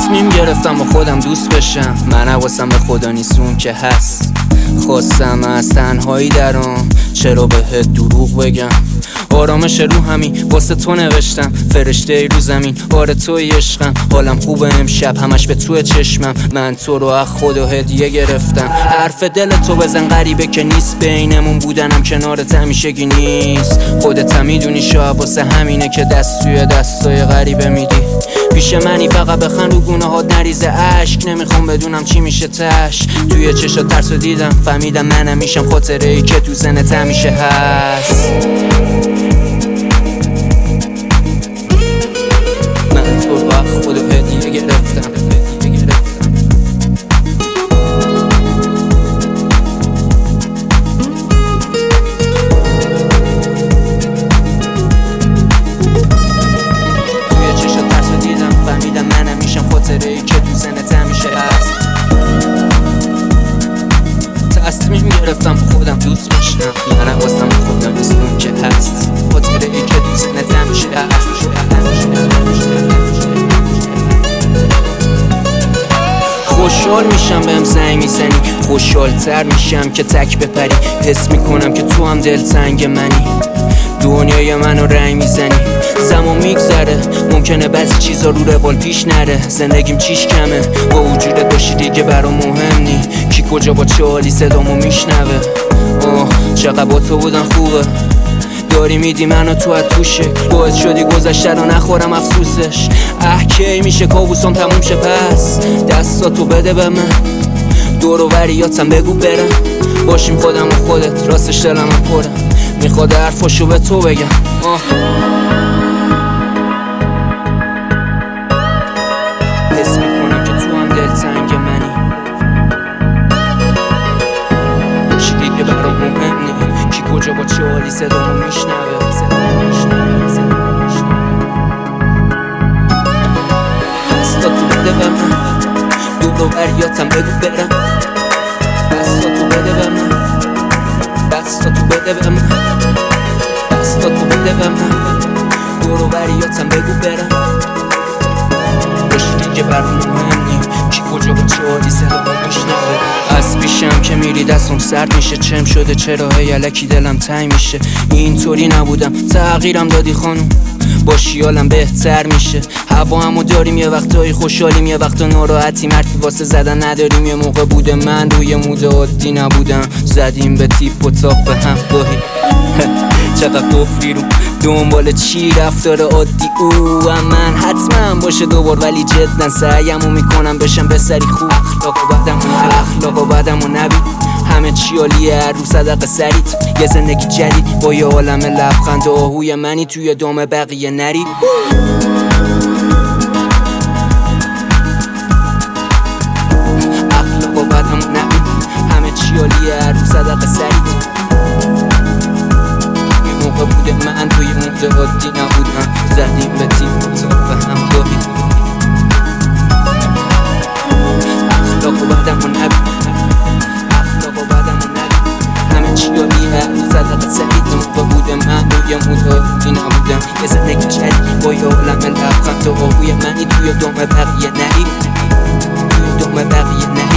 تصمیم گرفتم با خودم دوست بشم. من حواسم به خدا نیست اون که هست. خواستم از تنهایی درام، چرا بهت دروغ بگم؟ آرامش رو همین واسه تو نوشتم، فرشته ای رو زمین آره توی عشقم. حالم خوبه امشب همش به تو چشمم، من تو رو از خدا هدیه گرفتم. حرف دل تو بزن غریبه که نیست، بینمون بودنم کنارت همیشگی نیست. خودت هم میدونی شاید واسه همینه که دست توی دستای غریبه میدی. پیش منی فقط بخند رو گناهات نریزه اشک، نمیخوام بدونم چی میشه تش. توی چشات ترسو دیدم فهمیدم منم میشم خاطره ای که تو ذهنت همیشه هست. من تو رو از خدا هدیه گرفتم. ای که تو زنت همیشه هست. تصمیم گرفتم خودم دوست بشم. من حواسم خودم نیست اون که هست. خاطره ای که تو زنت همیشه هست. خوشحال میشم بهم زنگ میزنی، خوشحالتر میشم که تک بپری. حس میکنم که تو هم دلتنگ منی، دنیای منو رنگ میزنی. زمان میگذره ممکنه بعضی چیزا رو روال پیش نره. زندگیم چیش کمه با وجودت باشی دیگه برام مهم نی. کی کجا با چه حالی صدامو میشنوه. چقدر با تو بودن خوبه، داری میدی منو تو از تو شکل. باعث شدی گذشته رو نخورم افسوسش. کی میشه کابوسام تموم شه پس دستاتو بده به من. دور و بریاتم بگو برم باشیم خودم و خودت. راستش دلم پره میخواد حرفاشو به تو بگم. حس میکنم که تو هم دلتنگ منی، چی دیگه برام مهم نی. کی کجا با چه حالی صدامو میشنوه. دستاتو بده به من، دور و بریاتم بگو برم. دستاتو بده به من، دستاتو بده به من، دستاتو بده به من. دور و بریاتم بگو برم باشی دیگه برام مهم نی. کی کجا با چه حالی صدامو میشنوه. از پیشم که میری دستم سرد میشه. چم شده چرا هی الکی دلم تنگ میشه. اینطوری نبودم تغییرم دادی خانوم، با شیالم بهتر میشه. هوا همو داریم یه وقتایی خوشحالیم یه وقتا ناراحتیم. حرفی واسه زدن نداریم. یه موقع بوده من روی مود عادی نبودم، زدیم به تیپ و تاپ به هم گاهی. چقدر قفلی رو دنبال چی رفتار عادی او من حتما باشه دوبار، ولی جدا سعیمو میکنم بشم به سری خوب. اخلاق و بدم و نبی همه چی عالیه. هر رو صدق سریت یه زندگی جدید با یه عالم لبخند و آهوی منی توی دام بقیه نری. اخلاق و بدم و نبی همه چی عالیه. هر رو صدق سریت یه موقع بوده من توی مود عادی نبودم، زدیم به تیم تا به هم گاهی. اخلاق و بدم و نبی صدق سعید موقع بوده من روی مدادی نبودم. یه زندگی جدید با یه عالم لبخند و آهوی منی توی دام بقیه نری. توی دام بقیه نری.